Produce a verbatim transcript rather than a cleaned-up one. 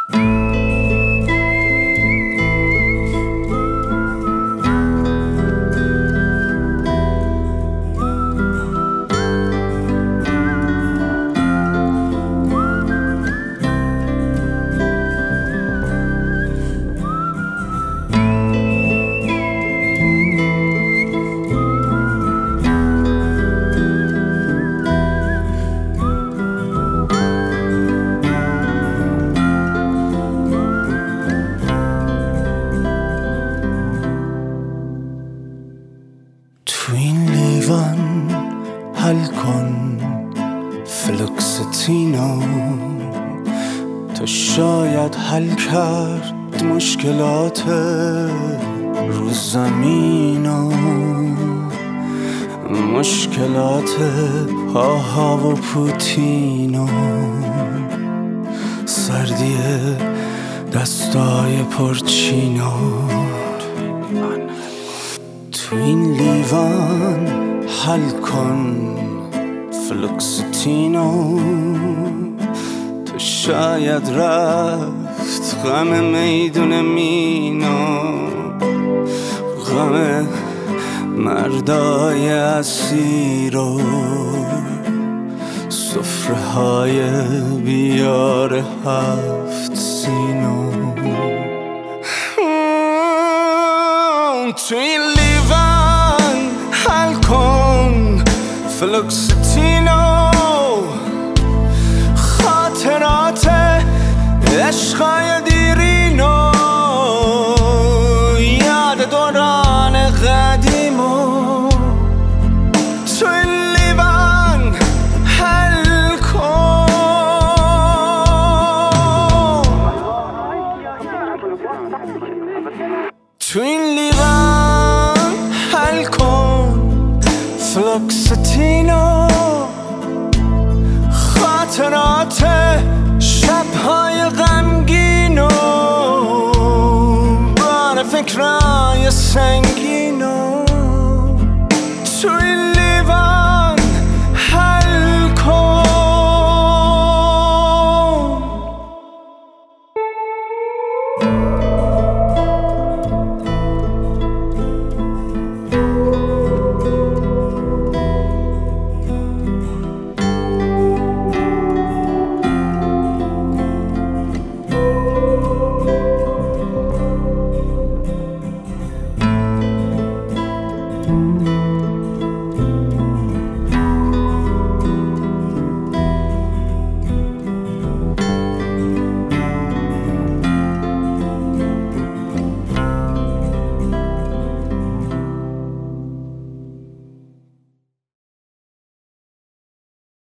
تو این لیوان حل کن فلوکستینو، تا شاید حل کرد مشکلات رو زمینو، مشکلات هاها و پوتینو، سردی دستای پرچینو. تو این لیوان حل کن فلوکستینو، تو شاید رفت غم میدون مینو، غم مردای اسیر و سفره های بیار هفت سینو. تو این لیوان حل کن فلوکستینو، خاطرات عشقای